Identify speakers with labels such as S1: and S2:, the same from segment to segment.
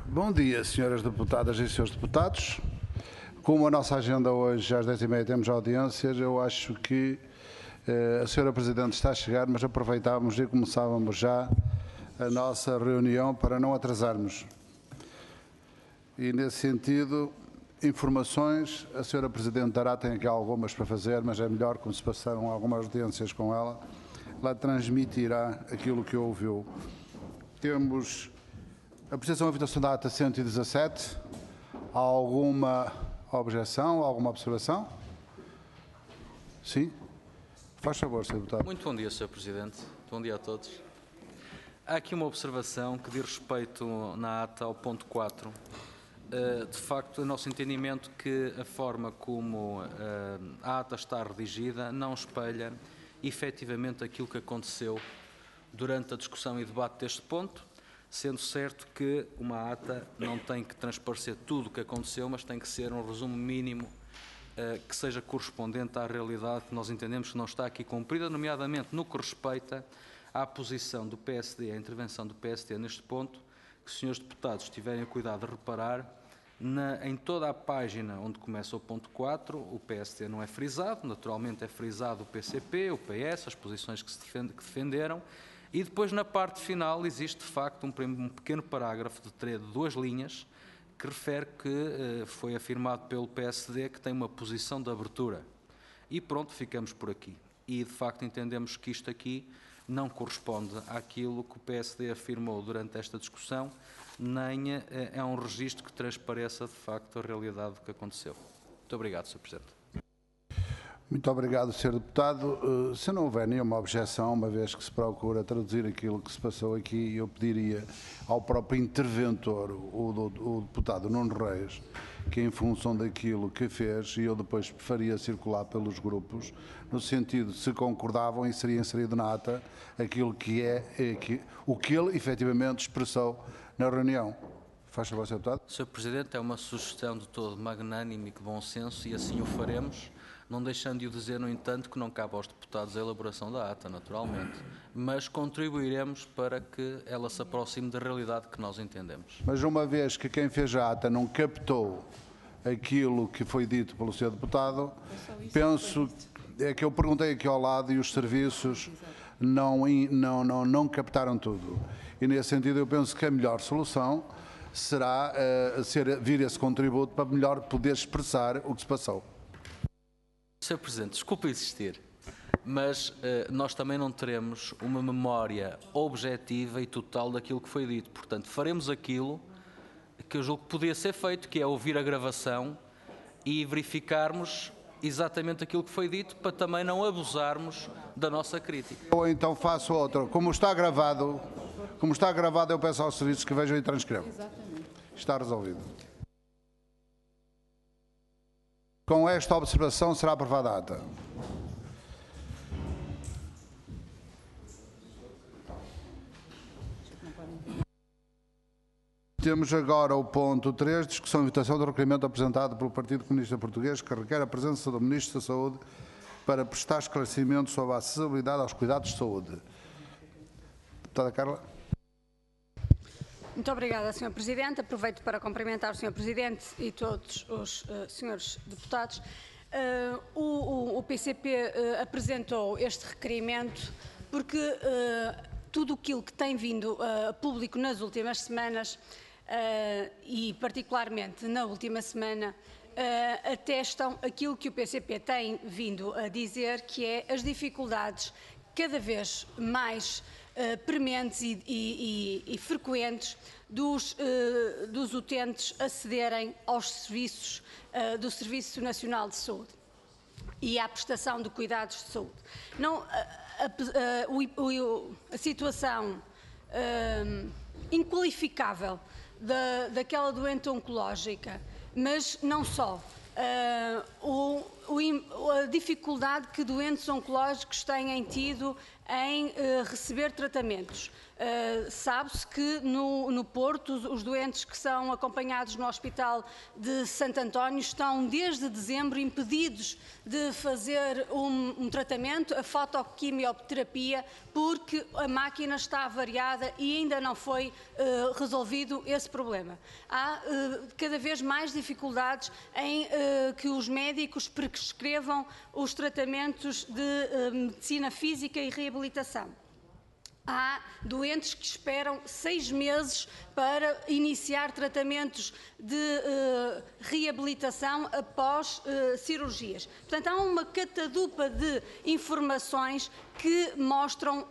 S1: Bom dia, senhoras deputadas e senhores deputados. Como a nossa agenda hoje, às 10h30, temos audiências, eu acho que a senhora Presidente está a chegar, mas aproveitávamos e começávamos já a nossa reunião para não atrasarmos. E, nesse sentido, informações, a senhora Presidente dará, tem aqui algumas para fazer, mas é melhor, como se passaram algumas audiências com ela, transmitirá aquilo que ouviu. Temos a apreciação e votação da ata 117. Há alguma objeção, alguma observação? Sim? Faz favor, Sr. Deputado.
S2: Muito bom dia, Sr. Presidente. Bom dia a todos. Há aqui uma observação que diz respeito na ata ao ponto 4. De facto, o nosso entendimento que a forma como a ata está redigida não espelha efetivamente aquilo que aconteceu durante a discussão e debate deste ponto, sendo certo que uma ata não tem que transparecer tudo o que aconteceu, mas tem que ser um resumo mínimo que seja correspondente à realidade que nós entendemos que não está aqui cumprida, nomeadamente no que respeita à posição do PSD, à intervenção do PSD neste ponto, que os senhores deputados tiverem cuidado de reparar, em toda a página onde começa o ponto 4, o PSD não é frisado, naturalmente é frisado o PCP, o PS, as posições que defenderam, e depois na parte final existe de facto um pequeno parágrafo de 2 linhas que refere que foi afirmado pelo PSD que tem uma posição de abertura. E pronto, ficamos por aqui. E de facto entendemos que isto aqui não corresponde àquilo que o PSD afirmou durante esta discussão, nem é um registro que transpareça de facto a realidade do que aconteceu. Muito obrigado, Sr. Presidente.
S1: Muito obrigado, Sr. Deputado. Se não houver nenhuma objeção, uma vez que se procura traduzir aquilo que se passou aqui, eu pediria ao próprio interventor, o deputado Nuno Reis, que em função daquilo que fez, e eu depois faria circular pelos grupos, no sentido de se concordavam e seria inserido na ata aquilo que o que ele efetivamente expressou na reunião. Faz favor, Sr. Deputado.
S2: Sr. Presidente, é uma sugestão de todo magnânime e de bom senso e assim o faremos, não deixando de o dizer, no entanto, que não cabe aos deputados a elaboração da ata, naturalmente, mas contribuiremos para que ela se aproxime da realidade que nós entendemos.
S1: Mas uma vez que quem fez a ata não captou aquilo que foi dito pelo Sr. Deputado, penso que eu perguntei aqui ao lado e os serviços não captaram tudo. E nesse sentido eu penso que a melhor solução será vir esse contributo para melhor poder expressar o que se passou.
S2: Sr. Presidente, desculpe insistir, mas nós também não teremos uma memória objetiva e total daquilo que foi dito. Portanto, faremos aquilo que eu julgo que podia ser feito, que é ouvir a gravação e verificarmos exatamente aquilo que foi dito, para também não abusarmos da nossa crítica.
S1: Ou então faço outra. Como está gravado, eu peço aos serviços que vejam e transcrevam.
S3: Exatamente.
S1: Está resolvido. Com esta observação será aprovada a ata. Temos agora o ponto 3, discussão e votação do requerimento apresentado pelo Partido Comunista Português, que requer a presença do Ministro da Saúde para prestar esclarecimento sobre a acessibilidade aos cuidados de saúde. Deputada Carla.
S3: Muito obrigada, Sr. Presidente. Aproveito para cumprimentar o Sr. Presidente e todos os senhores deputados. O PCP apresentou este requerimento porque tudo aquilo que tem vindo a público nas últimas semanas e particularmente na última semana atestam aquilo que o PCP tem vindo a dizer, que é as dificuldades cada vez mais prementes e frequentes dos utentes acederem aos serviços do Serviço Nacional de Saúde e à prestação de cuidados de saúde. Não, a situação inqualificável daquela doente oncológica, mas não só. A dificuldade que doentes oncológicos têm tido em receber tratamentos, Sabe-se que no Porto os doentes que são acompanhados no Hospital de Santo António estão desde dezembro impedidos de fazer um tratamento, a fotoquimioterapia, porque a máquina está avariada e ainda não foi resolvido esse problema. Há cada vez mais dificuldades em que os médicos prescrevam os tratamentos de medicina física e reabilitação. Há doentes que esperam 6 meses para iniciar tratamentos de reabilitação após cirurgias. Portanto, há uma catadupa de informações que mostram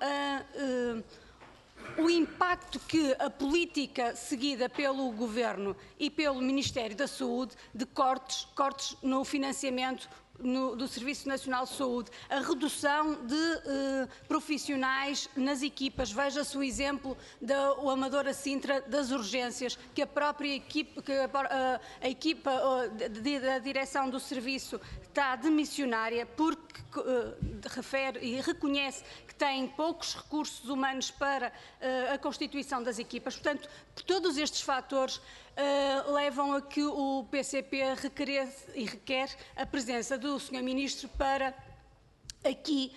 S3: o impacto que a política seguida pelo Governo e pelo Ministério da Saúde de cortes no financiamento do Serviço Nacional de Saúde, a redução de profissionais nas equipas. Veja-se o exemplo do Amadora Sintra das urgências, que a própria equipa, a equipa da direção do serviço está demissionária porque refere e reconhece que tem poucos recursos humanos para a constituição das equipas. Portanto, todos estes fatores levam a que o PCP requer a presença do Sr. Ministro para aqui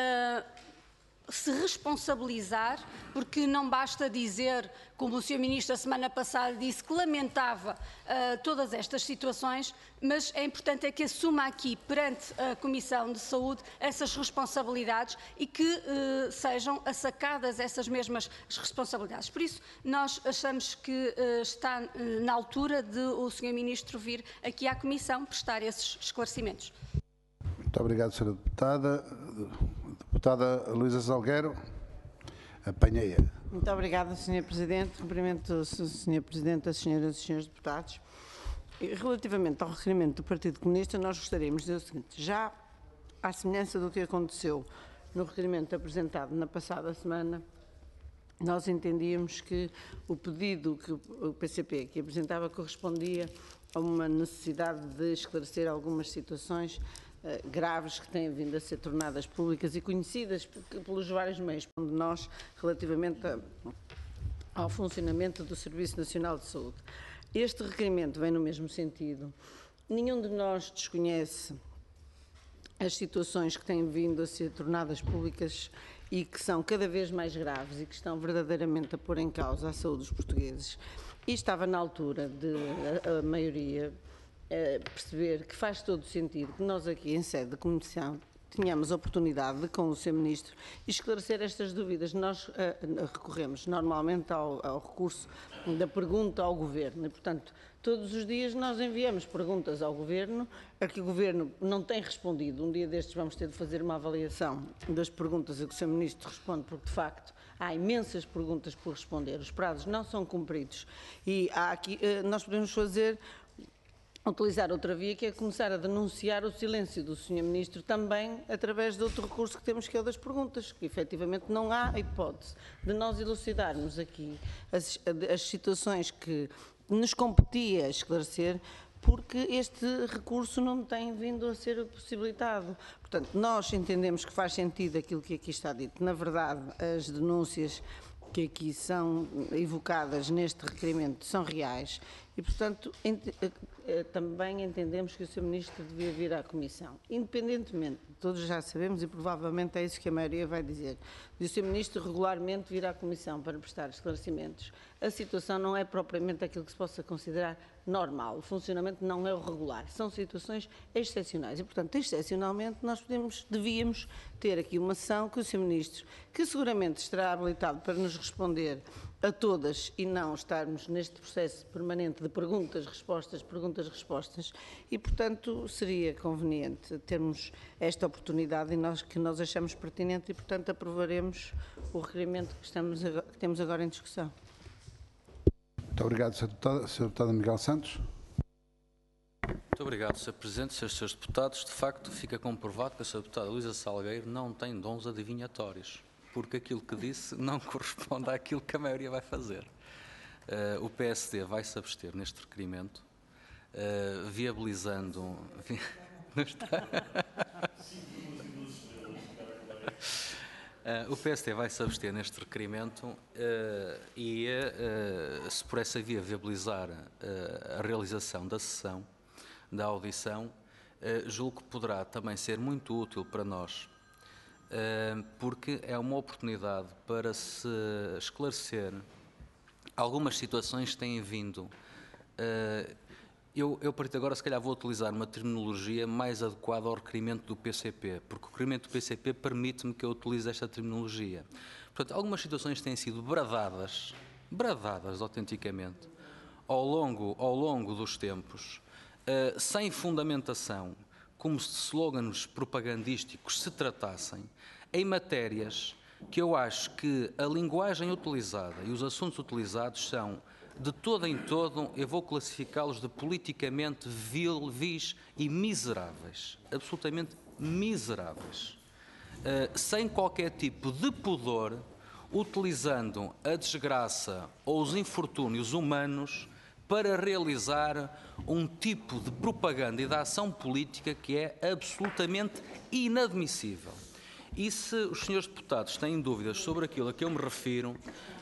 S3: se responsabilizar, porque não basta dizer, como o Sr. Ministro a semana passada disse, que lamentava todas estas situações, mas é importante que assuma aqui perante a Comissão de Saúde essas responsabilidades e que sejam assacadas essas mesmas responsabilidades. Por isso, nós achamos que está na altura de o Sr. Ministro vir aqui à Comissão prestar esses esclarecimentos.
S1: Muito obrigado, Sra. Deputada. Deputada Luísa Salgueiro, apanhei-a.
S4: Muito obrigada, Sr. Presidente. Cumprimento o Sr. Presidente, as senhoras e senhores deputados. Relativamente ao requerimento do Partido Comunista, nós gostaríamos de dizer o seguinte: já à semelhança do que aconteceu no requerimento apresentado na passada semana, nós entendíamos que o pedido que o PCP aqui apresentava correspondia a uma necessidade de esclarecer algumas situações graves que têm vindo a ser tornadas públicas e conhecidas pelos vários meios, onde nós, relativamente ao funcionamento do Serviço Nacional de Saúde. Este requerimento vem no mesmo sentido. Nenhum de nós desconhece as situações que têm vindo a ser tornadas públicas e que são cada vez mais graves e que estão verdadeiramente a pôr em causa a saúde dos portugueses. E estava na altura de a maioria perceber que faz todo o sentido que nós aqui em sede de comissão tenhamos a oportunidade de, com o Sr. Ministro, esclarecer estas dúvidas. Nós recorremos normalmente ao recurso da pergunta ao Governo e, portanto, todos os dias nós enviamos perguntas ao Governo, a que o Governo não tem respondido. Um dia destes vamos ter de fazer uma avaliação das perguntas a que o Sr. Ministro responde, porque, de facto, há imensas perguntas por responder. Os prazos não são cumpridos e há aqui, nós podemos utilizar outra via, que é começar a denunciar o silêncio do Sr. Ministro também através de outro recurso que temos, que é o das perguntas, que efetivamente não há hipótese de nós elucidarmos aqui as situações que nos competia esclarecer, porque este recurso não tem vindo a ser possibilitado. Portanto, nós entendemos que faz sentido aquilo que aqui está dito. Na verdade, as denúncias que aqui são evocadas neste requerimento são reais e, portanto, também entendemos que o Sr. Ministro devia vir à Comissão. Independentemente, todos já sabemos, e provavelmente é isso que a maioria vai dizer, de o Sr. Ministro regularmente vir à Comissão para prestar esclarecimentos, a situação não é propriamente aquilo que se possa considerar normal. O funcionamento não é o regular. São situações excepcionais e, portanto, excepcionalmente, nós devíamos ter aqui uma sessão que o Sr. Ministro, que seguramente estará habilitado para nos responder a todas e não estarmos neste processo permanente de perguntas-respostas e, portanto, seria conveniente termos esta oportunidade que nós achamos pertinente e, portanto, aprovaremos o requerimento que temos agora em discussão.
S1: Muito obrigado, Sr. Deputado Miguel Santos.
S2: Muito obrigado, Sr. Presidente, Srs. Deputados. De facto, fica comprovado que a Sra. Deputada Luísa Salgueiro não tem dons adivinhatórios, porque aquilo que disse não corresponde àquilo que a maioria vai fazer. O PSD vai se abster neste requerimento, viabilizando... O PST vai se abster neste requerimento e, se por essa via viabilizar a realização da sessão, da audição, julgo que poderá também ser muito útil para nós, porque é uma oportunidade para se esclarecer algumas situações que têm vindo. Eu, a partir de agora, se calhar vou utilizar uma terminologia mais adequada ao requerimento do PCP, porque o requerimento do PCP permite-me que eu utilize esta terminologia. Portanto, algumas situações têm sido bradadas autenticamente, ao longo dos tempos, sem fundamentação, como se de slogans propagandísticos se tratassem, em matérias que eu acho que a linguagem utilizada e os assuntos utilizados são, de todo em todo, eu vou classificá-los de politicamente vis e miseráveis, absolutamente miseráveis, sem qualquer tipo de pudor, utilizando a desgraça ou os infortúnios humanos para realizar um tipo de propaganda e de ação política que é absolutamente inadmissível. E se os senhores deputados têm dúvidas sobre aquilo a que eu me refiro,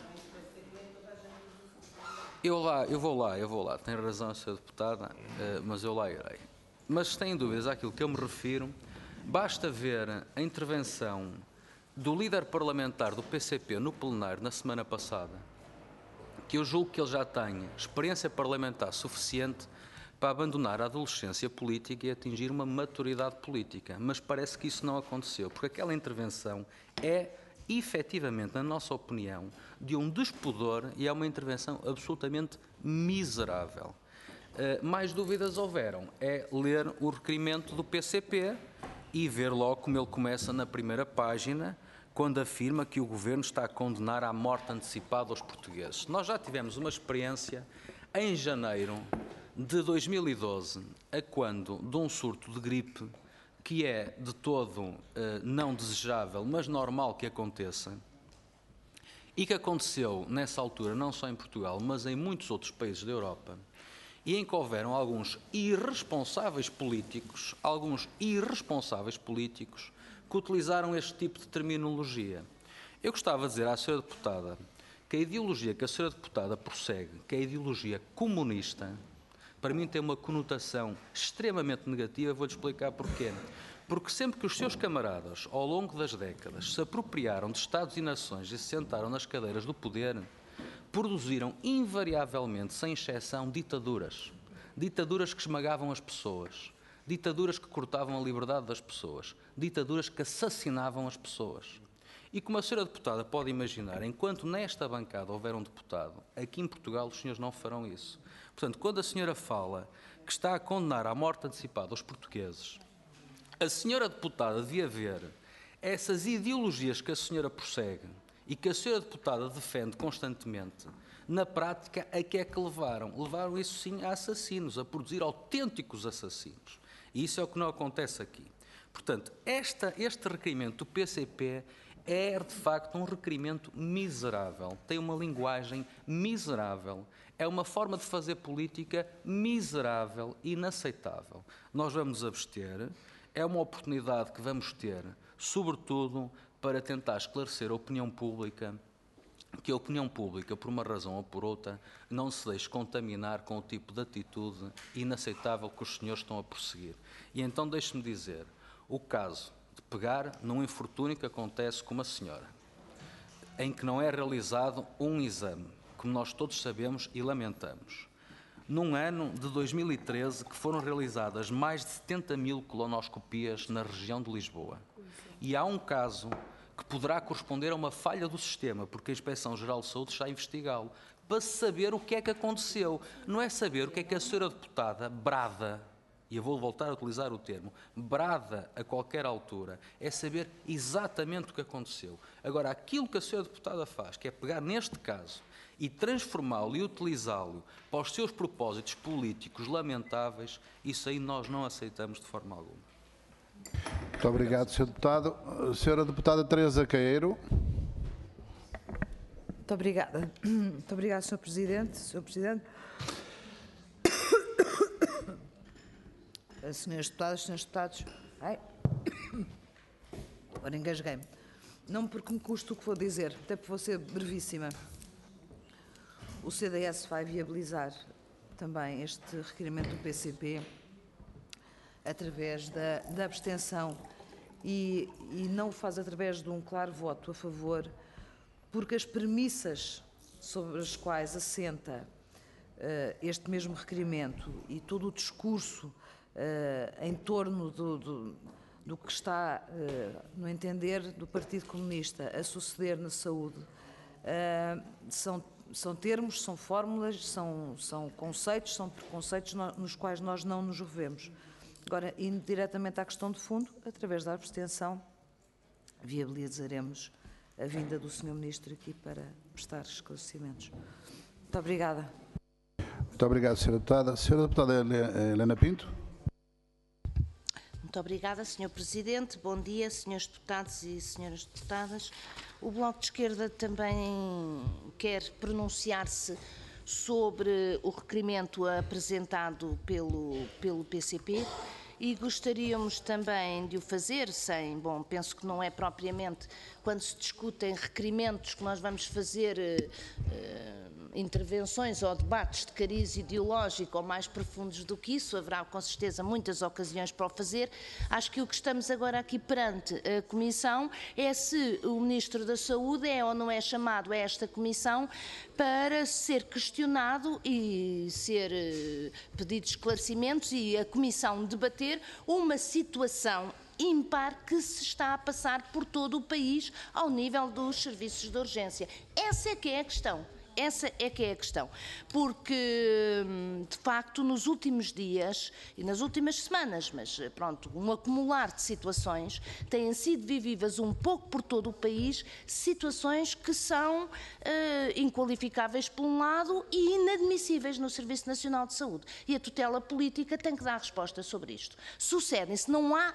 S2: eu vou lá, tem razão, Sra. Deputada, mas eu lá irei. Mas se têm dúvidas àquilo que eu me refiro, basta ver a intervenção do líder parlamentar do PCP no plenário na semana passada, que eu julgo que ele já tem experiência parlamentar suficiente para abandonar a adolescência política e atingir uma maturidade política. Mas parece que isso não aconteceu, porque aquela intervenção é, efetivamente, na nossa opinião, de um despudor e é uma intervenção absolutamente miserável. Mais dúvidas houveram, é ler o requerimento do PCP e ver logo como ele começa na primeira página, quando afirma que o Governo está a condenar à morte antecipada aos portugueses. Nós já tivemos uma experiência em janeiro de 2012, a quando de um surto de gripe, que é de todo não desejável, mas normal que aconteça, e que aconteceu nessa altura não só em Portugal, mas em muitos outros países da Europa, e em que houveram alguns irresponsáveis políticos que utilizaram este tipo de terminologia. Eu gostava de dizer à Sra. Deputada que a ideologia que a Sra. Deputada prossegue, que é a ideologia comunista, para mim tem uma conotação extremamente negativa, vou-lhe explicar porquê. Porque sempre que os seus camaradas, ao longo das décadas, se apropriaram de Estados e nações e se sentaram nas cadeiras do poder, produziram invariavelmente, sem exceção, ditaduras. Ditaduras que esmagavam as pessoas, ditaduras que cortavam a liberdade das pessoas, ditaduras que assassinavam as pessoas. E como a Sra. Deputada pode imaginar, enquanto nesta bancada houver um deputado, aqui em Portugal os senhores não farão isso. Portanto, quando a senhora fala que está a condenar à morte antecipada os portugueses, a senhora deputada devia ver essas ideologias que a senhora prossegue e que a senhora deputada defende constantemente, na prática, a que é que levaram? Levaram isso sim a assassinos, a produzir autênticos assassinos. E isso é o que não acontece aqui. Portanto, este requerimento do PCP é, de facto, um requerimento miserável, tem uma linguagem miserável, é uma forma de fazer política miserável, inaceitável. Nós vamos abster, é uma oportunidade que vamos ter, sobretudo, para tentar esclarecer a opinião pública, que a opinião pública, por uma razão ou por outra, não se deixe contaminar com o tipo de atitude inaceitável que os senhores estão a prosseguir. E então deixe-me dizer, o caso de pegar num infortúnio que acontece com uma senhora, em que não é realizado um exame, como nós todos sabemos e lamentamos. Num ano de 2013 que foram realizadas mais de 70 mil colonoscopias na região de Lisboa. E há um caso que poderá corresponder a uma falha do sistema, porque a Inspeção-Geral de Saúde está a investigá-lo, para saber o que é que aconteceu. Não é saber o que é que a senhora deputada brada, e eu vou voltar a utilizar o termo, brada a qualquer altura, é saber exatamente o que aconteceu. Agora, aquilo que a senhora deputada faz, que é pegar neste caso e transformá-lo e utilizá-lo para os seus propósitos políticos lamentáveis, isso aí nós não aceitamos de forma alguma.
S1: Muito obrigado, Sr. Deputado. Sra. Deputada Teresa Caeiro.
S5: Muito obrigada. Muito obrigada, Sr. Presidente. Sr. Presidente. Senhores deputados, senhores deputados. Agora engasguei-me. Não porque me custa o que vou dizer, até porque vou ser brevíssima. O CDS vai viabilizar também este requerimento do PCP através da abstenção e não o faz através de um claro voto a favor, porque as premissas sobre as quais assenta este mesmo requerimento e todo o discurso em torno do que está, no entender do Partido Comunista, a suceder na saúde, são termos, são fórmulas, são conceitos, são preconceitos nos quais nós não nos revemos. Agora, indo diretamente à questão de fundo, através da abstenção, viabilizaremos a vinda do Sr. Ministro aqui para prestar esclarecimentos. Muito obrigada.
S1: Muito obrigado, Sra. Deputada. Sra. Deputada Helena Pinto.
S6: Muito obrigada, Sr. Presidente. Bom dia, Srs. Deputados e Sras. Deputadas. O Bloco de Esquerda também quer pronunciar-se sobre o requerimento apresentado pelo PCP e gostaríamos também de o fazer penso que não é propriamente quando se discutem requerimentos que nós vamos fazer intervenções ou debates de cariz ideológico ou mais profundos do que isso, haverá com certeza muitas ocasiões para o fazer. Acho que o que estamos agora aqui perante a Comissão é se o Ministro da Saúde é ou não é chamado a esta Comissão para ser questionado e ser pedido esclarecimentos e a Comissão debater uma situação ímpar que se está a passar por todo o país ao nível dos serviços de urgência. Essa é que é a questão. Essa é que é a questão, porque, de facto, nos últimos dias e nas últimas semanas, mas pronto, um acumular de situações, têm sido vividas um pouco por todo o país, situações que são inqualificáveis por um lado e inadmissíveis no Serviço Nacional de Saúde. E a tutela política tem que dar resposta sobre isto. Sucedem-se, não há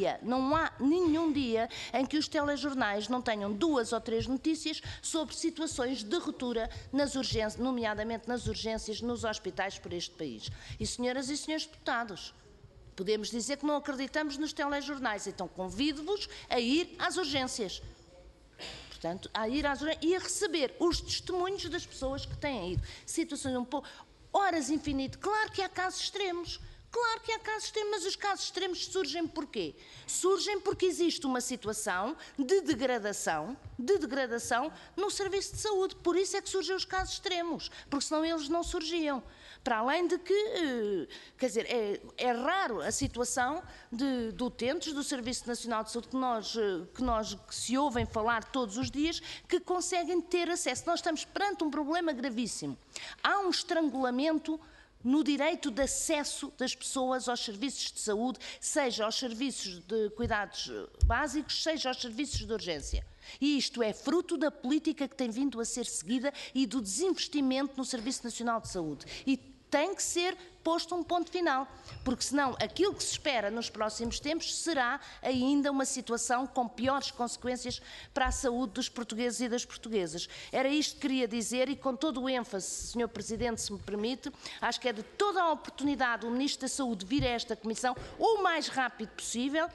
S6: nenhum dia em que os telejornais não tenham 2 ou 3 notícias sobre situações de ruptura nas urgências, nomeadamente nas urgências nos hospitais por este país. E, senhoras e senhores deputados, podemos dizer que não acreditamos nos telejornais, então convido-vos a ir às urgências. Portanto, a ir às urgências e a receber os testemunhos das pessoas que têm ido. Situações um pouco... Horas infinito. Claro que há casos extremos. Claro que há casos extremos, mas os casos extremos surgem porquê? Surgem porque existe uma situação de degradação no serviço de saúde. Por isso é que surgem os casos extremos, porque senão eles não surgiam. Para além de que, quer dizer, é raro a situação de utentes do Serviço Nacional de Saúde que se ouvem falar todos os dias, que conseguem ter acesso. Nós estamos perante um problema gravíssimo. Há um estrangulamento no direito de acesso das pessoas aos serviços de saúde, seja aos serviços de cuidados básicos, seja aos serviços de urgência. E isto é fruto da política que tem vindo a ser seguida e do desinvestimento no Serviço Nacional de Saúde. E tem que ser posto um ponto final, porque senão aquilo que se espera nos próximos tempos será ainda uma situação com piores consequências para a saúde dos portugueses e das portuguesas. Era isto que queria dizer e com todo o ênfase, Sr. Presidente, se me permite, acho que é de toda a oportunidade o Ministro da Saúde vir a esta Comissão o mais rápido possível,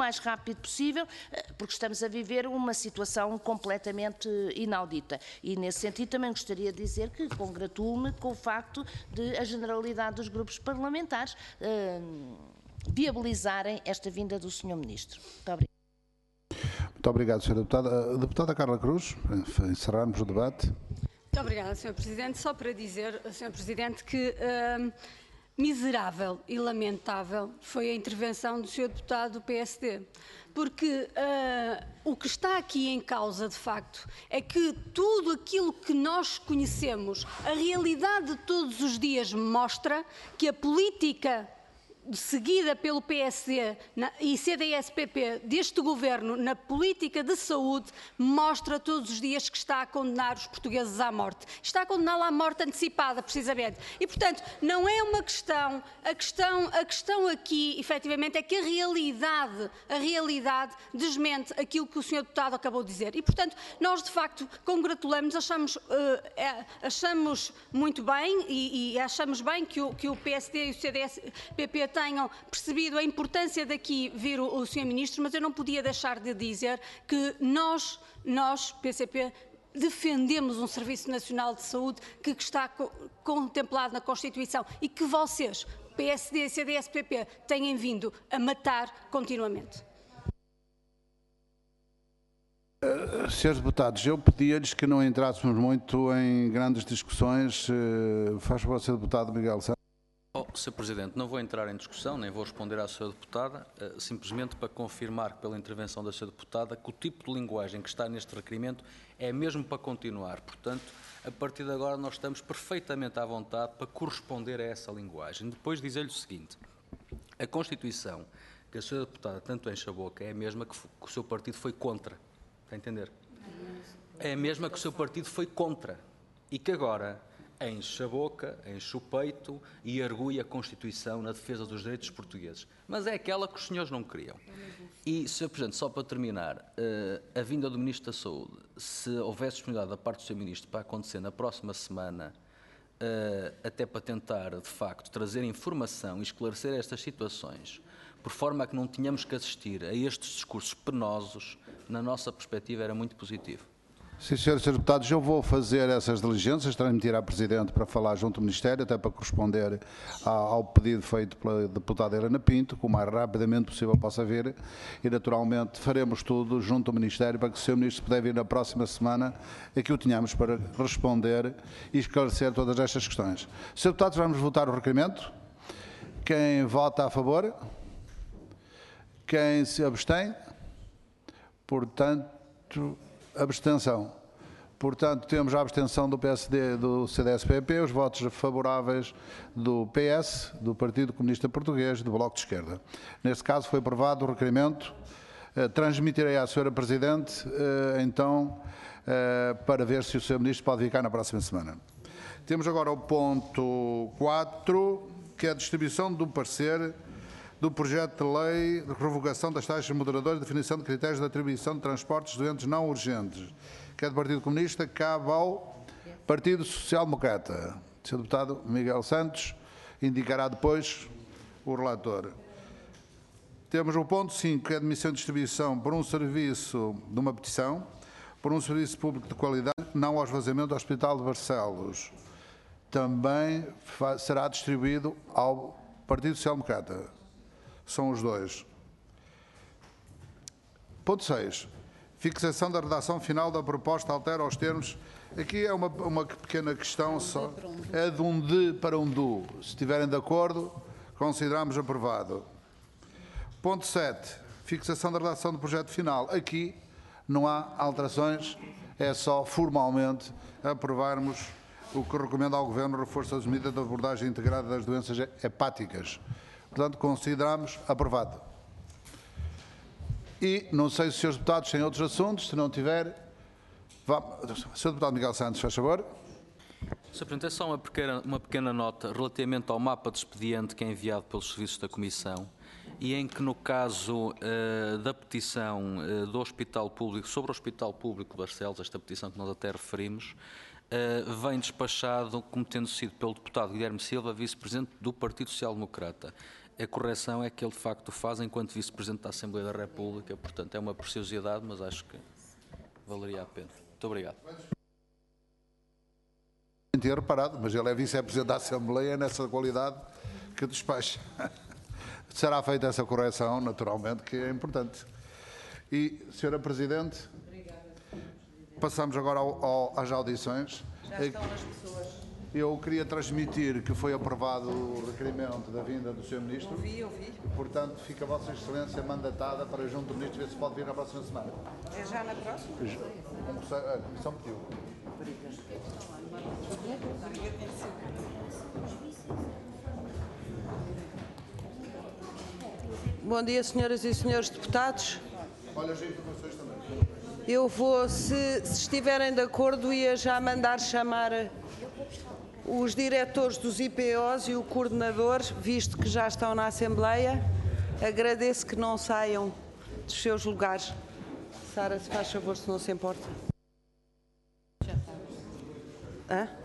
S6: porque estamos a viver uma situação completamente inaudita. E nesse sentido também gostaria de dizer que congratulo-me com o facto de a generalidade dos grupos parlamentares viabilizarem esta vinda do Sr. Ministro. Muito obrigada.
S1: Muito obrigado, Sra. Deputada. Deputada Carla Cruz, para encerrarmos o debate.
S3: Muito obrigada, Sr. Presidente. Só para dizer, Sr. Presidente, que miserável e lamentável foi a intervenção do Sr. Deputado do PSD, porque o que está aqui em causa, de facto, é que tudo aquilo que nós conhecemos, a realidade de todos os dias mostra que a política seguida pelo PSD e CDS-PP deste Governo na política de saúde mostra todos os dias que está a condenar os portugueses à morte. Está a condená-la à morte antecipada, precisamente. E, portanto, não é uma questão... A questão aqui, efetivamente, é que a realidade desmente aquilo que o Sr. Deputado acabou de dizer. E, portanto, nós, de facto, congratulamos, achamos muito bem e achamos bem que o PSD e o CDS-PP tenham percebido a importância daqui vir o Sr. Ministro, mas eu não podia deixar de dizer que nós, PCP, defendemos um Serviço Nacional de Saúde que está contemplado na Constituição e que vocês, PSD, CDS, PP, têm vindo a matar continuamente.
S1: Senhores deputados, eu pedia-lhes que não entrássemos muito em grandes discussões. Faz favor, Sr. Deputado Miguel Santos.
S2: Sr. Presidente, não vou entrar em discussão, nem vou responder à Sra. Deputada, simplesmente para confirmar pela intervenção da Sra. Deputada que o tipo de linguagem que está neste requerimento é mesmo para continuar. Portanto, a partir de agora nós estamos perfeitamente à vontade para corresponder a essa linguagem. Depois dizer-lhe o seguinte, a Constituição que a Sra. Deputada tanto enche a boca é a mesma que o seu partido foi contra. Está a entender? É a mesma que o seu partido foi contra e que agora enche a boca, enche o peito e argui a Constituição na defesa dos direitos portugueses. Mas é aquela que os senhores não queriam. E, Sr. Presidente, só para terminar, a vinda do Ministro da Saúde, se houvesse disponibilidade da parte do Sr. Ministro para acontecer na próxima semana, até para tentar, de facto, trazer informação e esclarecer estas situações, por forma a que não tenhamos que assistir a estes discursos penosos, na nossa perspectiva era muito positivo.
S1: Sim, senhores deputados, eu vou fazer essas diligências, transmitir à Presidente para falar junto ao Ministério, até para corresponder ao pedido feito pela deputada Helena Pinto, que o mais rapidamente possível possa vir, e naturalmente faremos tudo junto ao Ministério para que o Sr. Ministro puder vir na próxima semana, aqui o tenhamos para responder e esclarecer todas estas questões. Senhores deputados, vamos votar o requerimento. Quem vota a favor? Quem se abstém? Portanto, abstenção. Portanto, temos a abstenção do PSD, do CDS-PP, os votos favoráveis do PS, do Partido Comunista Português e do Bloco de Esquerda. Neste caso, foi aprovado o requerimento. Transmitirei à Sra. Presidente, então, para ver se o Sr. Ministro pode vir cá na próxima semana. Temos agora o ponto 4, que é a distribuição do parecer do projeto de lei de revogação das taxas moderadoras e definição de critérios de atribuição de transportes de doentes não urgentes, que é do Partido Comunista, cabe ao Partido Social Democrata. O Sr. Deputado Miguel Santos indicará depois o relator. Temos o ponto 5, que é a admissão e distribuição por um serviço de uma petição, por um serviço público de qualidade, não ao esvaziamento do Hospital de Barcelos. Também será distribuído ao Partido Social Democrata. São os dois. Ponto 6. Fixação da redação final da proposta altera aos termos. Aqui é uma pequena questão só. É de um de para um do. Se estiverem de acordo, consideramos aprovado. Ponto 7. Fixação da redação do projeto final. Aqui não há alterações, é só formalmente aprovarmos o que recomenda ao Governo o reforço das medidas de abordagem integrada das doenças hepáticas. Portanto, consideramos aprovado. E não sei se os senhores deputados têm outros assuntos, se não tiver... Sr. Deputado Miguel Santos, faz favor.
S2: Sr. Presidente, é só uma pequena nota relativamente ao mapa de expediente que é enviado pelos serviços da Comissão e em que, no caso da petição do Hospital Público, sobre o Hospital Público de Barcelos, esta petição que nós até referimos, vem despachado como tendo sido pelo deputado Guilherme Silva, vice-presidente do Partido Social Democrata. A correção é que ele de facto o faz enquanto vice-presidente da Assembleia da República, portanto é uma preciosidade, mas acho que valeria a pena. Muito obrigado.
S1: Não tinha reparado, mas ele é vice-presidente da Assembleia nessa qualidade que despacha. Será feita essa correção, naturalmente, que é importante. E, Sra. Presidente, passamos agora às audições.
S5: Já estão as pessoas.
S1: Eu queria transmitir que foi aprovado o requerimento da vinda do Sr. Ministro.
S5: Ouvi.
S1: Portanto, fica a Vossa Excelência mandatada para junto do Ministro ver se pode vir na próxima semana.
S5: É já na próxima?
S1: A Comissão pediu.
S7: Bom dia, senhoras e senhores deputados.
S1: Olha as informações também.
S7: Eu vou, se estiverem de acordo, ia já mandar chamar os diretores dos IPOs e o coordenador, visto que já estão na Assembleia. Agradeço que não saiam dos seus lugares. Sara, se faz favor, se não se importa. Hã?